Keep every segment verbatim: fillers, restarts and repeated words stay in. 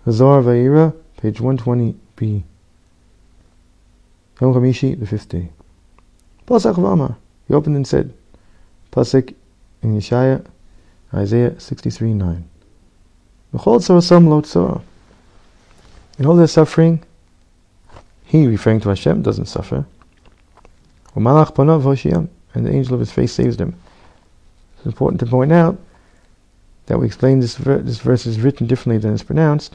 Zohar Vayera, page one twenty b. Yom Chamishi, the fifth day. Pasach V'amar, he opened and said, Pasuk in Yeshaya, Isaiah sixty-three nine. B'chol tzarasam lo tzara. In all their suffering, he, referring to Hashem, doesn't suffer. U'malach panav hoshiam, and the angel of his face saves them. It's important to point out that we explain this, ver- this verse is written differently than it's pronounced.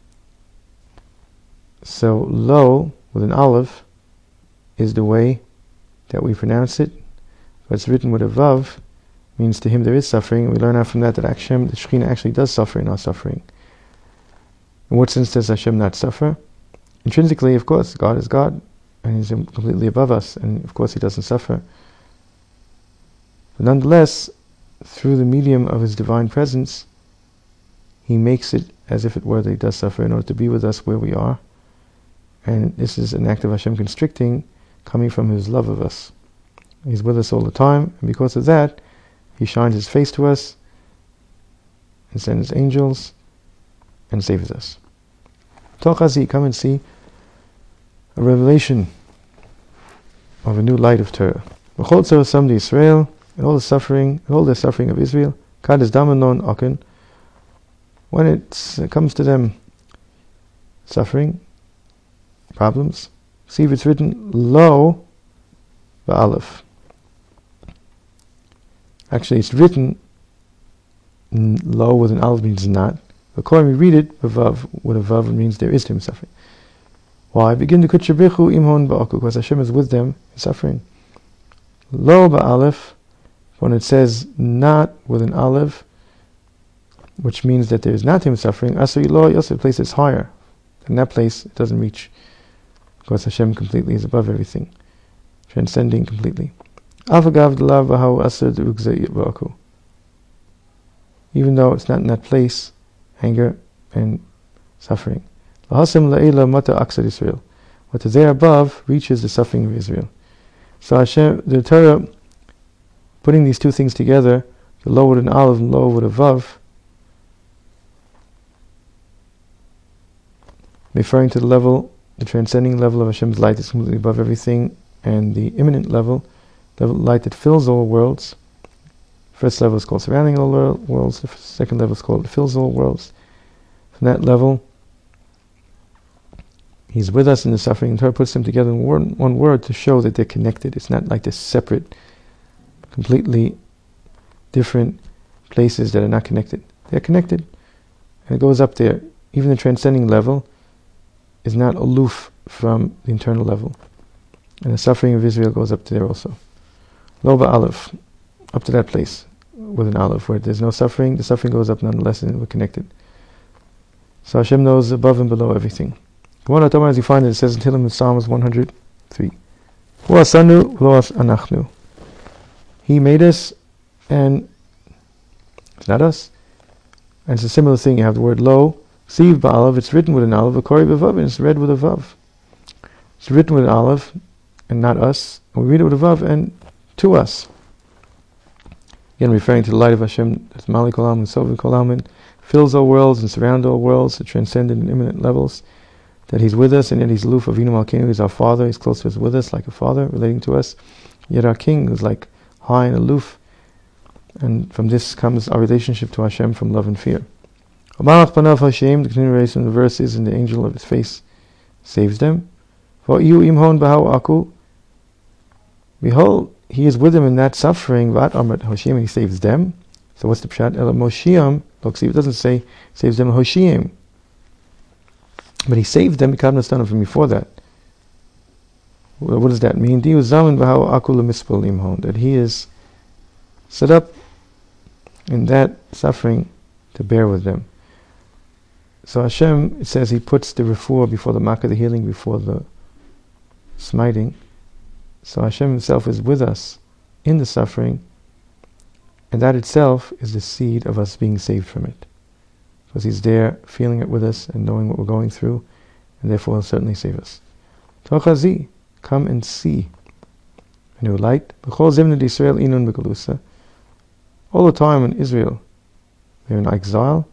So, lo, with an aleph, is the way that we pronounce it. But it's written with a vav, means to him there is suffering. And we learn out from that that Hashem, the Shekhinah, actually does suffer in our suffering. In what sense does Hashem not suffer? Intrinsically, of course, God is God, and He's completely above us, and of course He doesn't suffer. But nonetheless, through the medium of His divine presence, He makes it as if it were that He does suffer in order to be with us where we are. And this is an act of Hashem constricting, coming from His love of us. He's with us all the time, and because of that, He shines His face to us, and sends angels, and saves us. Tochazi, come and see a revelation of a new light of Torah. V'chol tzarasam Israel, and all the suffering, and all the suffering of Israel, kad es damanon aken, when it comes to them suffering, problems, see if it's written lo ba'alef. Actually, it's written lo with an aleph means not. According we read it with vav, with a vav, it means there is to him suffering. Why? Begin to kutshabichu imhon ba'aku, because Hashem is with them in suffering. Lo ba'alef, when it says not with an aleph, which means that there is not him suffering, asri lo, also a place that's higher. In that place, it doesn't reach, because Hashem completely is above everything, transcending completely. Even though it's not in that place, anger and suffering. What is there above reaches the suffering of Israel. So Hashem, the Torah, putting these two things together, the low with an aleph and low with a vav, referring to the level, the transcending level of Hashem's light is completely above everything, and the immanent level, the light that fills all worlds. First level is called surrounding all worlds. The second level is called fills all worlds. From that level, He's with us in the suffering. And Torah puts them together in one, one word to show that they're connected. It's not like they're separate, completely different places that are not connected. They're connected, and it goes up there. Even the transcending level is not aloof from the internal level, and the suffering of Israel goes up to there also. Lo ba'alef, up to that place with an aleph, where there's no suffering, the suffering goes up nonetheless, and we're connected. So Hashem knows above and below everything. As you find it, it says in Tehillim in Psalms one hundred three. Hu asanu lo as anachnu. He made us, and it's not us. And it's a similar thing. You have the word lo, siv ba'alev, it's written with an aleph, akori b'vav, and it's read with a vav. It's written with an aleph, and not us. And we read it with a vav, and to us. Again, referring to the light of Hashem, that's Mali Kolam and Sovereign Kolam, fills all worlds and surrounds all worlds, the transcendent and immanent levels, that He's with us, and yet He's aloof. Avinu Malkeinu, He's our Father, He's close to us, with us, like a father, relating to us. Yet our King, who's like high and aloof, and from this comes our relationship to Hashem from love and fear. Malach panav Hashem, the continuation of the verse is, and the angel of His face saves them. For you imhon b'hau aku, behold, He is with them in that suffering. Vat amrat Hashem, and He saves them. So what's the pshat? El Moshiam. Look, see, it doesn't say saves them Hoshim, but He saved them. From before that. Well, what does that mean? That He is set up in that suffering to bear with them. So Hashem, it says He puts the refuah before the makkah, the healing before the smiting. So Hashem Himself is with us in the suffering, and that itself is the seed of us being saved from it. Because He's there, feeling it with us, and knowing what we're going through, and therefore He'll certainly save us. Tochazi, come and see a new light. All the time in Israel, they're in exile.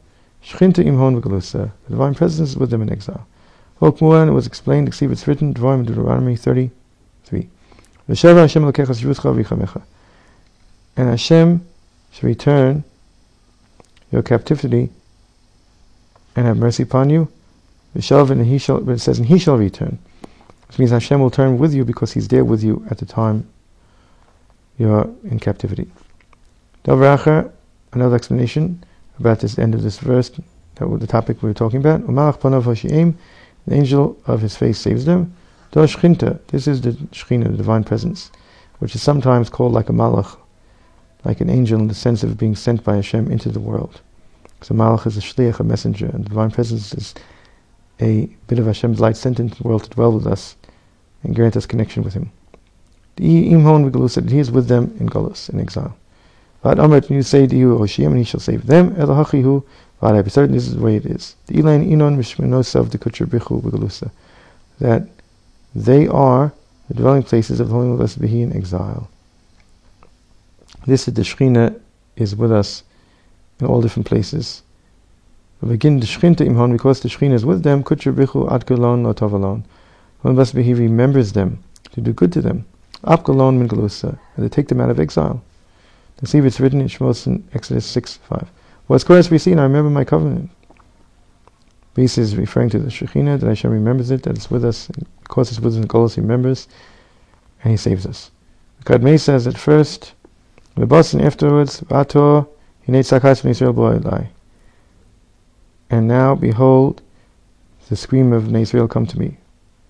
Shchinta imhon v'galusa. The divine presence is with them in exile. Hokmuan, it was explained, except it's written, Devarim in Deuteronomy thirty-three. V'sheva Hashem elokecha shivutcha v'yichamecha. And Hashem shall return your captivity and have mercy upon you. V'shav, and he shall, but it says, and he shall return. Which means Hashem will turn with you because he's there with you at the time you're in captivity. Davracher, another explanation about this end of this verse, that was the topic we were talking about. Umalach panav hashiyim, the angel of his face saves them. Dosh Shchinta, this is the Shekhinah, the divine presence, which is sometimes called like a malach, like an angel in the sense of being sent by Hashem into the world. So malach is a shliach, a messenger, and the divine presence is a bit of Hashem's light sent into the world to dwell with us and grant us connection with Him. The imhon v'galus, that He is with them in galus, in exile. V'ad amrit, and you say to you, Hoshiyim, and He shall save them. Elahachihu, v'ad I certain this is the way it is. The ilain inon mishmenosav the kutcher bichu v'galusa, that they are the dwelling places of the Holy Blessed Behi in exile. This is the Shekhinah is with us in all different places. But begin the Shchinta imhon, because the Shekhinah is with them, kutcher bichu ad galon lo tavalon. Holy Blessed Behi remembers them to do good to them. Ab galon min galusa, and they take them out of exile. The see it's written in Shmos in Exodus six five. Well, as course we see, and I remember my covenant. This is referring to the Shekhinah, that Hashem remembers it, that it's with us, and because it's with us in Golos, He remembers, and He saves us. God May says at first, the boss, and afterwards, Vato, Hinei Tzakais from Israel boy lie. And now, behold, the scream of Bnei Israel come to me.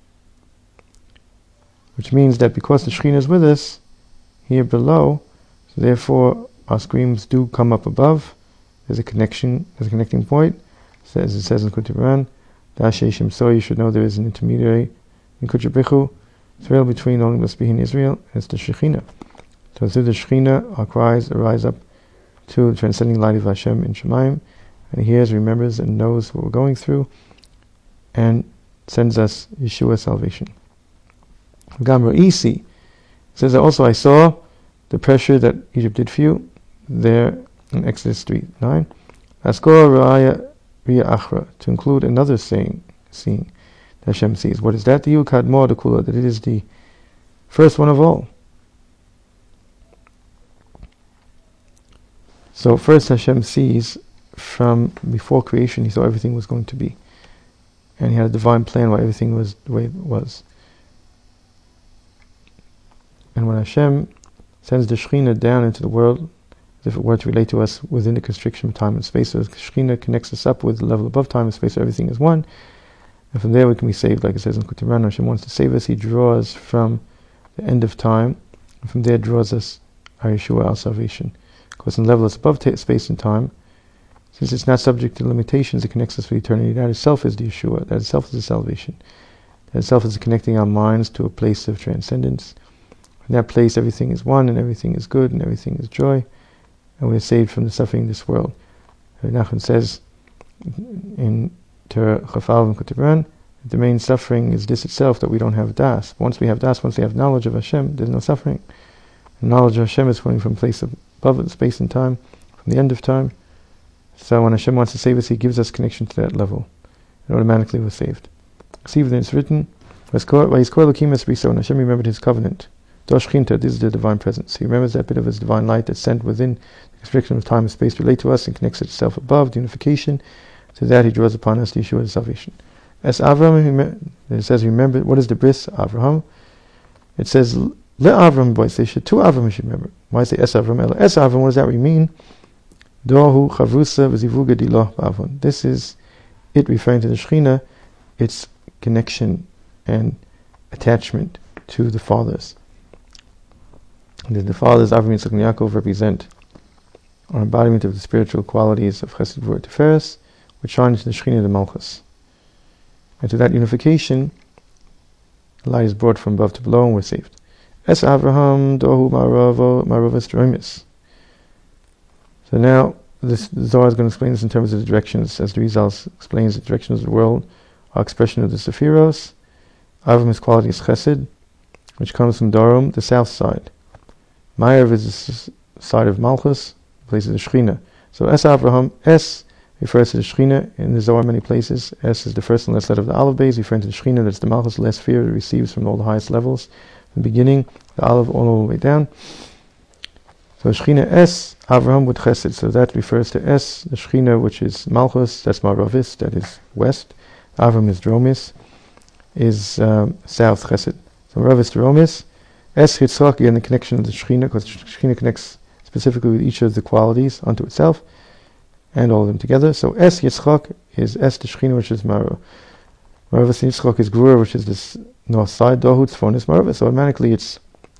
Which means that because the Shekhinah is with us, here below, so therefore our screams do come up above. There's a connection, there's a connecting point. As it says in Kutiran, Dasheshim, so you should know there is an intermediary in Kutchabichu, Israel between only must be in Israel, and it's the Shekhinah. So through the Shekhinah, our cries arise up to the transcending light of Hashem in Shemaim, and He hears, remembers, and knows what we're going through, and sends us Yeshua salvation. Gamro Isi says that also I saw the pressure that Egypt did for you there in Exodus three nine. Askor Raya Ria Achra, to include another saying, seeing that Hashem sees. What is that? The Yukad Mo the Kula, that it is the first one of all. So first Hashem sees from before creation, He saw everything was going to be. And He had a divine plan why everything was the way it was. And when Hashem sends the Shekhinah down into the world, as if it were to relate to us within the constriction of time and space, so the Shekhinah connects us up with the level above time and space, so everything is one. And from there we can be saved, like it says in Kutiran, Hashem wants to save us, He draws from the end of time, and from there draws us our Yeshua, our salvation. Because in the level that's above t- space and time, since it's not subject to limitations, it connects us with eternity. That itself is the Yeshua, that itself is the salvation. That itself is connecting our minds to a place of transcendence. In that place everything is one, and everything is good, and everything is joy, and we are saved from the suffering in this world. Nachman says in Torah Chafal and Kutibran, the main suffering is this itself, that we don't have das. Once we have das, once we have knowledge of Hashem, there's no suffering. And knowledge of Hashem is coming from place above it, space and time, from the end of time. So when Hashem wants to save us, He gives us connection to that level, and automatically we're saved. See, then it's written, when Hashem remembered His covenant. Dosh Shchinta, this is the divine presence. He remembers that bit of His divine light that's sent within the constriction of time and space to relate to us and connects itself above, the unification. To that He draws upon us the Yeshua of salvation. As Avraham, it says, remember, what is the bris? Avraham. It says, Le Avram, boy, say, to Avram you should remember. Why say Es Avram? Ela Es Avram, what does that mean? Dohu chavrusa v'zivuga diloh b'avon. This is it referring to the Shekhinah, its connection and attachment to the fathers. And the fathers, Avraham, Yitzchak, and Yaakov, represent our embodiment of the spiritual qualities of Chesed, Gvura, Tiferes, which shine into the Shekhinah, the Malchus. And to that unification, light is brought from above to below, and we're saved. Es Avraham dohu maravo maravas droimis. So now, this the Zohar is going to explain this in terms of the directions, as the Rizal explains the directions of the world, our expression of the Sephiros. Avram's quality is Chesed, which comes from Darum, the south side. Ma'ariv is the side of Malchus, the place of the Shekhinah. So Es Avraham, Es refers to the Shekhinah in the Zohar many places. Es is the first and last letter of the Aleph Beis, referring to the Shekhinah, that's the Malchus, the last sphere it receives from all the highest levels. From the beginning, the Aleph all the way down. So Shekhinah Es, Avraham with Chesed, so that refers to Es, the Shekhinah which is Malchus, that's Maravis, that is west. Avraham is Dromis, is um, south Chesed. So Maravis Dromis. Es Yitzchak, again the connection of the Shekhinah, because the Shekhinah connects specifically with each of the qualities unto itself, and all of them together. So Es Yitzchak is Es the Shekhinah, which is Mara. Maravis Yitzchak is Gvura, which is this north side. Dohu Tzfon is Maravis. So automatically it's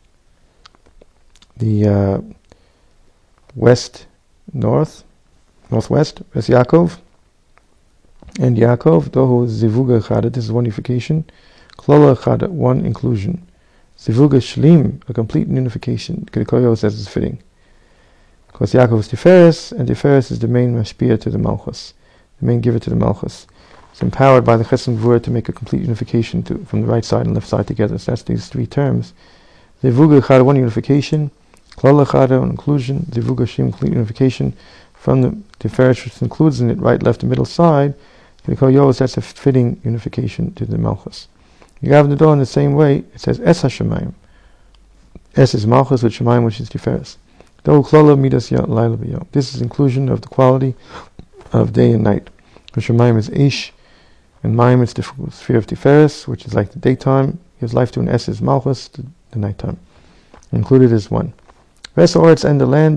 the uh, west, north, northwest. Es Yaakov. And Yaakov, Dohu Zivuga Chada, this is one unification. Klola Chada, one inclusion. Zivuga Shlim, a complete unification. Kedikoyo says it's fitting. Because Yaakov is Tiferes, and Tiferes is the main mashpia to the Malchus, the main giver to the Malchus. It's empowered by the Chesed and Gvura to make a complete unification to, from the right side and left side together. So that's these three terms. Zivuga Chada, one unification. Klola Chada, one inclusion. Zivuga Shlim, complete unification. From the Tiferes, which includes in it right, left, and middle side, Kedikoyo, that's a fitting unification to the Malchus. You have the door in the same way. It says Es HaShemayim. Es is Malchus with Shemayim, which is Tiferes. This is inclusion of the quality of day and night. Shemayim is Ish, and Mayim is the sphere of Tiferes, which is like the daytime. Gives life to an Es is Malchus, the, the nighttime. Included as one. Ves Oretz and the land.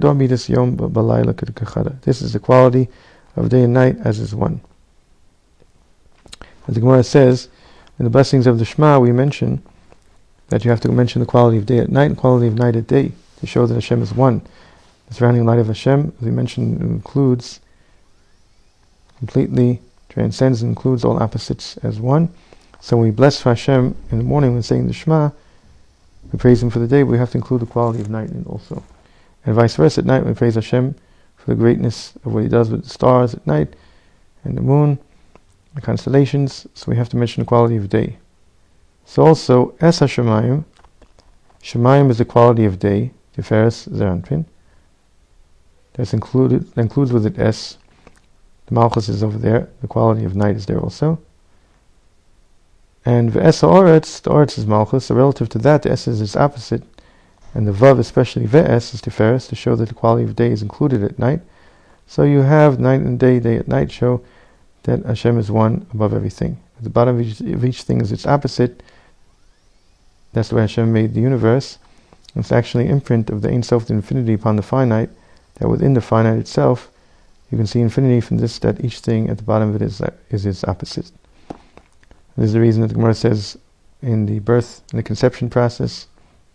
This is the quality of day and night as is one. As the Gemara says, in the blessings of the Shema, we mention that you have to mention the quality of day at night and quality of night at day to show that Hashem is one. The surrounding light of Hashem, as we mentioned, includes, completely transcends and includes all opposites as one. So when we bless Hashem in the morning when saying the Shema, we praise Him for the day, but we have to include the quality of night in it also. And vice versa, at night we praise Hashem for the greatness of what He does with the stars at night and the moon, the constellations, so we have to mention the quality of day. So also, Es HaShemayim, Shemayim is the quality of day, Tiferes Zeranpin. That's included, that includes with it Es. The Malchus is over there, the quality of night is there also. And Ve'es HaOretz, the Oretz is Malchus, so relative to that, the Es is its opposite, and the Vav, especially Ve'es, is Tiferes, to show that the quality of day is included at night. So you have night and day, day at night, show that Hashem is one above everything. At the bottom of each, of each thing is its opposite. That's the way Hashem made the universe. It's actually an imprint of the Ein Sof, the infinity, upon the finite, that within the finite itself, you can see infinity from this, that each thing at the bottom of it is, is its opposite. This is the reason that the Gemara says in the birth and the conception process,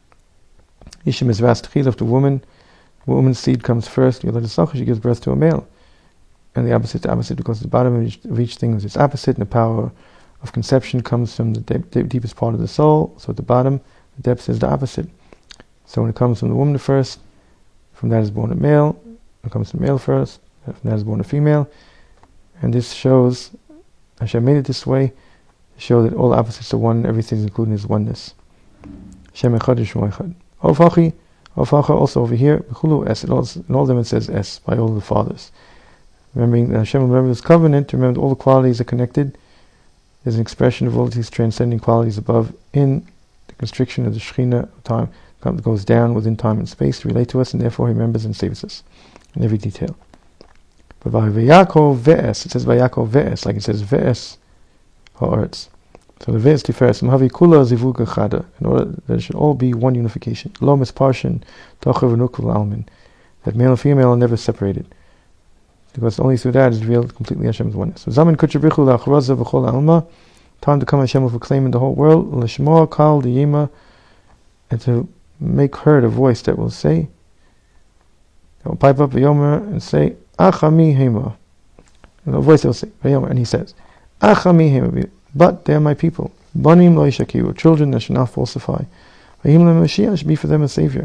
Ishim is vast chil of the woman, the woman's seed comes first, she gives birth to a male. And the opposite to opposite, because the bottom of each, of each thing is its opposite, and the power of conception comes from the de- de- deepest part of the soul. So at the bottom, the depth is the opposite. So when it comes from the woman first, from that is born a male. When it comes from male first, from that is born a female. And this shows, Hashem made it this way, to show that all opposites are one, everything is including His oneness. Hashem echad yishmo echad. Ofachi, Ofacha also over here, b'chulu es, in all, in all of them it says es, by all the fathers. Remembering that Hashem will remember His covenant, remember all the qualities are connected. There's an expression of all these transcending qualities above in the constriction of the Shekhinah of time that goes down within time and space to relate to us, and therefore He remembers and saves us in every detail. But by Vayakov Ve'es, it says Vayakov Ve'es, like it says Ve'es Ha'aretz. So the Ve'es Tiferes, Mahavi Kula Zivuga Chada, in order that it should all be one unification. Lo Misparshin, Tochav Nukul Almin, that male and female are never separated. Because only through that is revealed completely Hashem's oneness. So Zaman Kuchabrichu La'achraza V'chol Alma, time to come Hashem will proclaim in the whole world, L'shmoa Kal D'yima, and to make heard a voice that will say, that will pipe up V'yomer and say, Achami Hema. And a voice that will say, V'yomer, and he says, Achami Hema, but they are my people. Banim Lo Yishakiru, children that shall not falsify. V'him LeMashiach, should be for them a savior.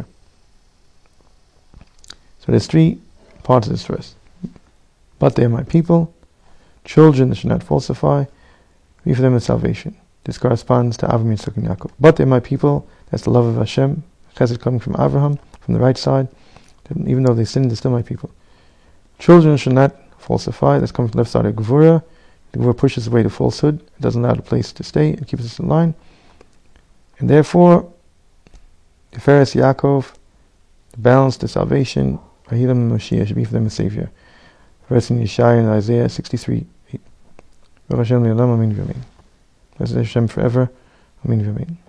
So there's three parts of this verse. But they are my people, children that should not falsify, be for them a salvation. This corresponds to Avraham, Yitzchak, and Yaakov. But they are my people, that's the love of Hashem, chesed coming from Avraham, from the right side, even though they sinned, they're still my people. Children should not falsify. That's coming from the left side of Gevura. The Gevura pushes away the falsehood. It doesn't allow the place to stay. It keeps us in line. And therefore, Tiferes Yaakov, the balance, the salvation, Ahilam Mashiach, should be for them a savior. Verse in Yeshaya and Isaiah sixty-three eight. Baruch Hashem Le'olam, Amin V'Amin. Blessed Hashem forever. Amin V'Amin.